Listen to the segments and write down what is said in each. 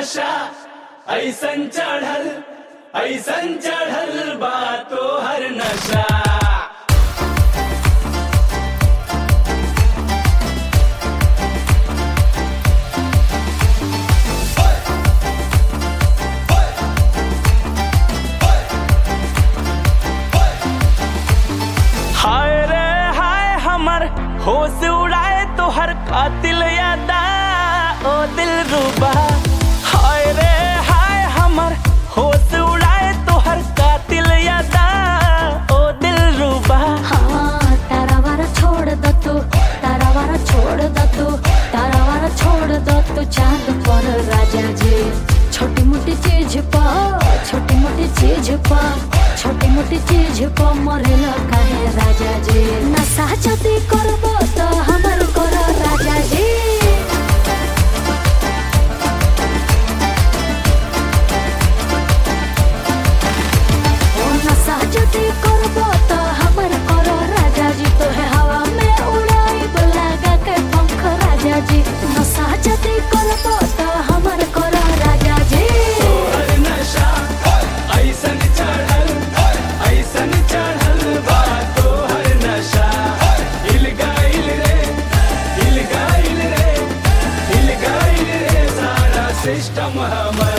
नशा ऐसन चढ़ल बा तोहर नशा। हाय रे हाय हमर होश उड़ाए तोहर कातिल यादा ओ दिलरुबा। हाय रे हाय हमर होश उड़ाए तोहर कातिल यादा ओ दिलरुबा। हाँ तारावारा छोड़ दो तू, तारावारा छोड़ दो तू, तारावारा छोड़ दो तू चांद पर राजा जी। छोटी मोटी चीज पर, छोटी मोटी चीज पर, छोटी मोटी चीज पर मरेला काहे राजा जी। नशा जदी करबो तो हमर करो राजा जी। ओ नशा जदी करबो तो हमर करो राजा जी। तो है हवा में उड़ाई लगा के पंख राजा जी। नशा जदी करबो तो हमर करो राजा जी। तोहर नशा ऐसन चढ़ल बा तोहर नशा। हिल गइल रे सारा सिस्टम हमर।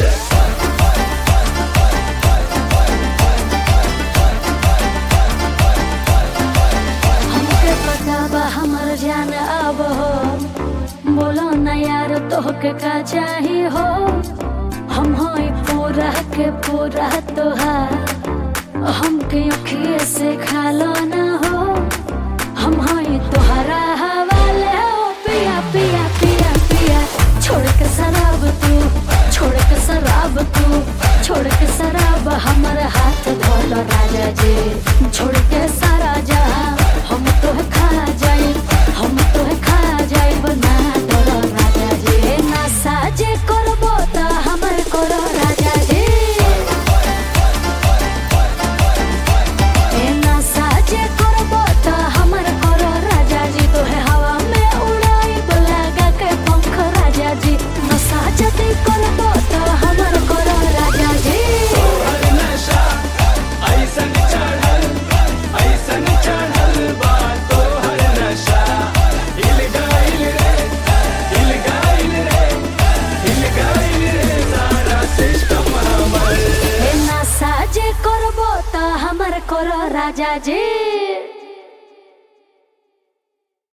हमके पता बा हमर जान अब हो, बोलो न यार तोहके का चाही हो। हम होई पूरा के पूरा तोहार, हमके अखिए से खालो ना हो। हम होई तोहरा हवाले हो पिया पिया पिया पिया। छोड़ के शराब तू, छोड़ के शराब तू, छोड़ के शराब हमर हाथ धोलो राजा जी। छोड़ के सारा जहां हम तोहे खा जाए, हम तोहे खा जाए बना तोरो राजा जी। नशा जे करबो त हमर करो राजा जी। नशा जे करबो त हमर करो राजा जी। तोहे हवा में उड़ाई लगा के पंख राजा जी। नशा जदी करबो त हमर करो राजा जी। तोहर नशा ऐसन चढ़ल बा तोहर नशा। हिल गइल रे सारा सिस्टम हमर। नशा जे करबो त हमर करो राजा जी।